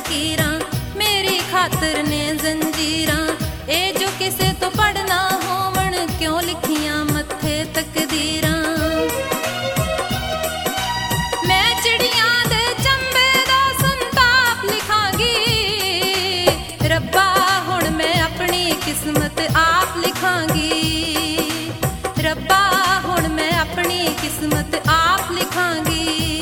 लकीरां, मेरी खातर ने जंजीरां। ए जो किसे तो पढ़ना होवण, क्यों लिखियां मत्थे तकदीरां। मैं चिड़ियां दे चंबे दा संताप लिखांगी, रब्बा हुण मैं अपनी किस्मत आप लिखांगी। रब्बा हुण मैं अपनी किस्मत आप लिखांगी।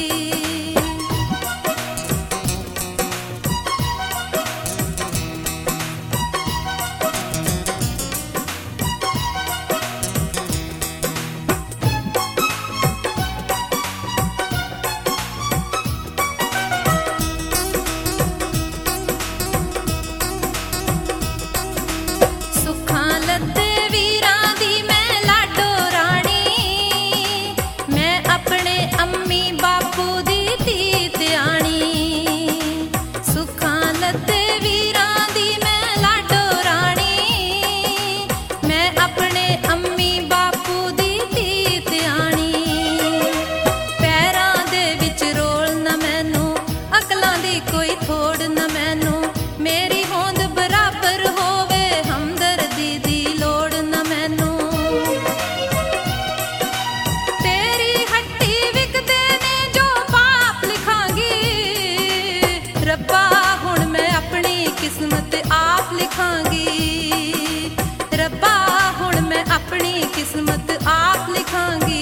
रब्बा हुण मैं अपनी किस्मत आप लिखांगी। रब्बा हुण मैं अपनी किस्मत आप लिखांगी।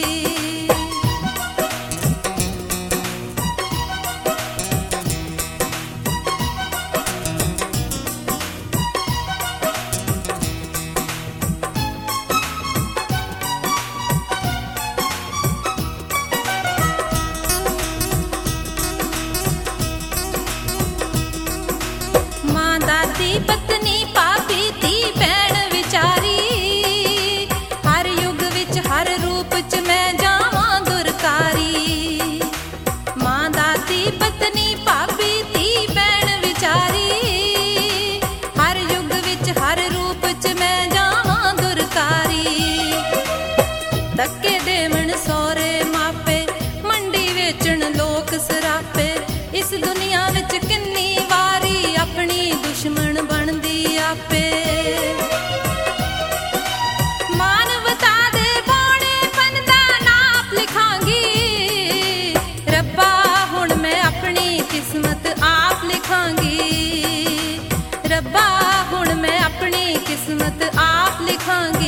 दादी पत्नी पापी धी भैन विचारी, हर युग विच हर रूप च मैं जावां दुरकारी। मां दादी पत्नी पापी धी भैन विचारी, हर युग विच हर रूप च मैं जावां दुरकारी। धक्के देवण सौरे मापे, मंडी वेचण लोक सरापे, इस दुनिया विच किन्नी वारी अपनी दुश्मन बनदी आपे। मानवता दे बौनेपन दा नाप लिखांगी, रब्बा हुण मैं अपनी किस्मत आप लिखांगी। रब्बा हुण मैं अपनी किस्मत आप लिखांगी।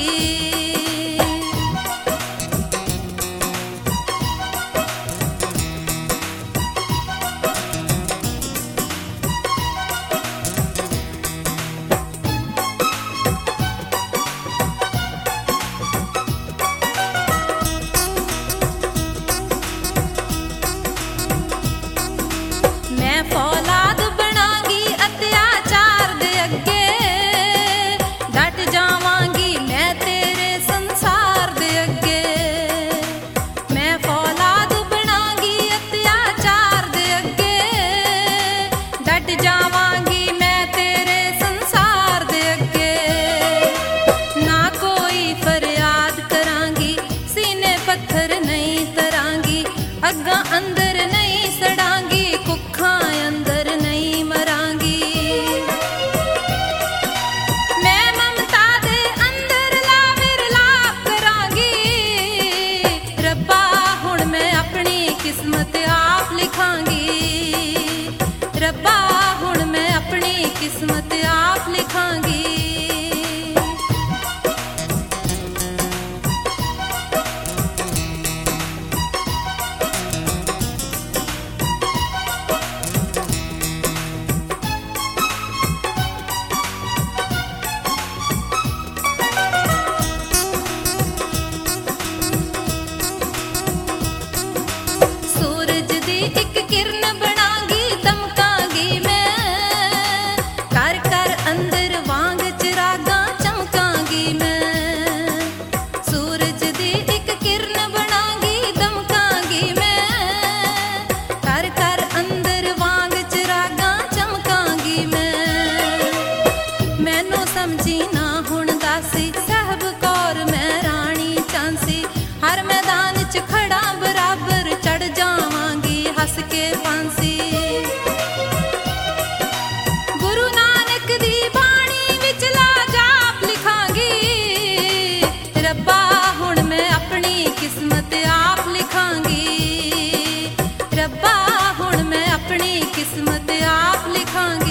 मैं फौलाद बनांगी अत्याचार दे अगे, डट जावांगी मैं तेरे संसार दे अगे। मैं फौलाद बनांगी अत्याचार दे अगे, डट जावांगी मैं तेरे संसार दे अगे। ना कोई फरियाद करांगी, सीने पत्थर नहीं तरांगी, अग्गां अंदर नहीं सड़ांगी, कुखां अंदर नहीं मरांगी। मैं ममता दे अंदर लाविर लाप करांगी, रब्बा हुण मैं अपनी किस्मत आप लिखांगी। रब्बा हुण मैं अपनी किस्मत आप लिखांगी। सूरज दी एक किरण बनांगी, दमकांगी मैं, कर कर अंदर वांग चिरागां चमकांगी मैं। सूरज दी एक किरण बनांगी, दमकांगी मैं, कर कर अंदर वांग चिरागां चमकांगी मैं। मैनू समझी ना हुण दासी, साहब कौर मैं रानी चांसी, हर मैदान च खड़ा बराबर चढ़ जावांगी हंस के। खां